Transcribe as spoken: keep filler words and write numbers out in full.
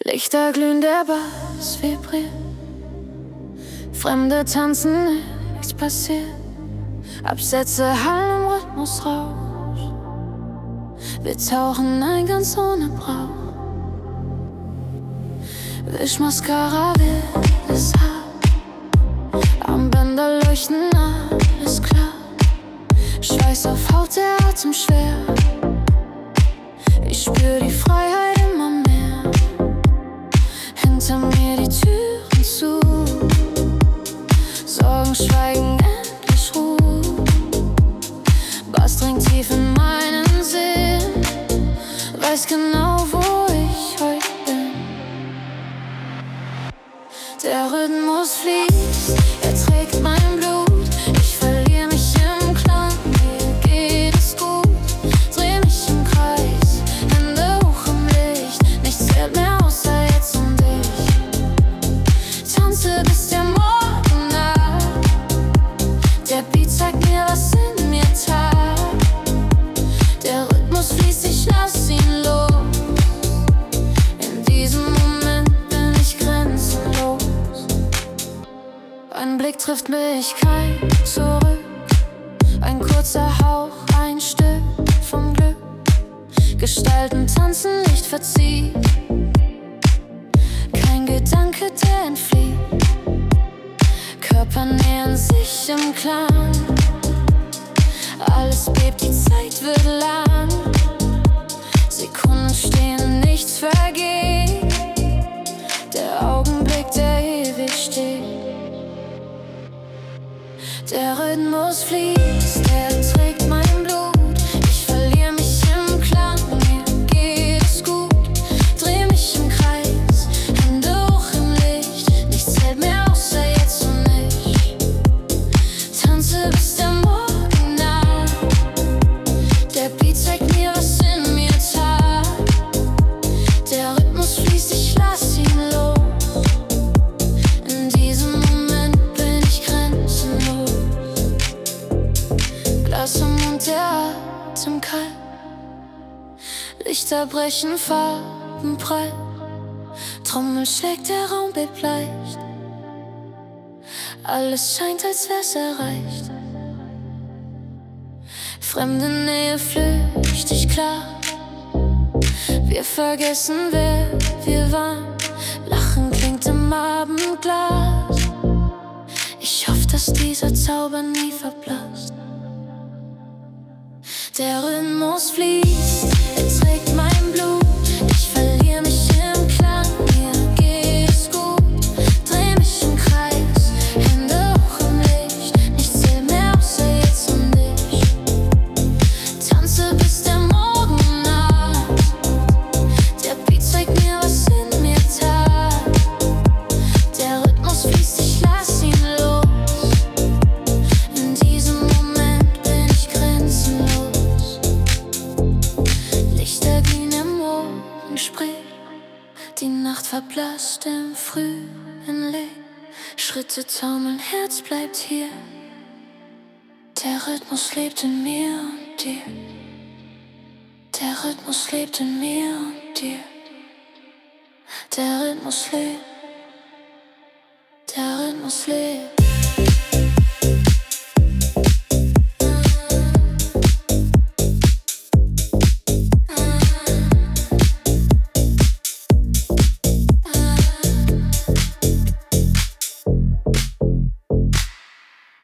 Lichter glühen, der Bass vibriert. Fremde tanzen, nichts passiert. Absätze hallen im Rhythmusrausch. Wir tauchen ein, ganz ohne Brauch. Wisch Mascara, wildes Haar. Armbänder leuchten, alles klar. Schweiß auf Haut, der Atem schwer. Ich spür die Freiheit immer mehr. Hinter mir die Türen zu. Sorgen schweigen, endlich Ruhe. Bass dringt tief in meinen Sinn. Weiß genau, wo ich heute bin. Der Rhythmus fließt, er trägt mein Blut. Ich verliere mich im Klang, mir geht es gut. Dreh mich im Kreis, Hände hoch im Licht. Nichts zählt mehr außer jetzt und ich. Tanze bis der Morgen naht. Der Beat zeigt mir, was in mir tat. Der Rhythmus fließt, ich lass ihn los. In diesem Moment bin ich grenzenlos. Ein Blick trifft mich, kein Zurück. Ein kurzer Hauch, ein Stück vom Glück. Gestalten tanzen, Licht verzieht. Kein Gedanke, der entflieht. Körper nähern sich im Klang. Alles bebt, die Zeit wird lang. Sekunden stehen, nichts vergeht. Der Augenblick, der ewig steht. Der Rhythmus fließt, er trägt mein Blut. Ich verliere mich im Klang, mir geht es gut. Dreh mich im Kreis, Hände hoch im Licht. Nichts zählt mehr außer jetzt und ich. Tanze bis der Morgen naht. Der Beat zeigt mir, was in mir tat. Der Rhythmus fließt, ich lass ihn los. In diesem Moment bin ich grenzenlos. Glas im Mund, der Atem kalt. Lichter brechen, Farben prall. Trommel schlägt, der Raum bebt leicht. Alles scheint, als wär's erreicht. Fremde Nähe flüchtig klar. Wir vergessen, wer wir waren. Lachen klingt im Abendglas. Ich hoffe, dass dieser Zauber nie verblasst. Der Rhythmus fließt, er trägt mein Blut. Ich verliere mich im Klang, mir geht es gut. Dreh mich im Kreis, Hände hoch im Licht. Nichts zählt mehr außer jetzt und ich. Tanze bis der Morgen naht. Der Beat zeigt mir, was in mir tat. Der Rhythmus fließt, ich lass ihn los. In diesem Moment bin ich grenzenlos. Lichter glühen im Morgen spricht. Die Nacht verblasst im frühen Licht. Schritte taumeln, Herz bleibt hier. Der Rhythmus lebt in mir und dir. Der Rhythmus lebt in mir und dir. Der Rhythmus lebt. Der Rhythmus lebt.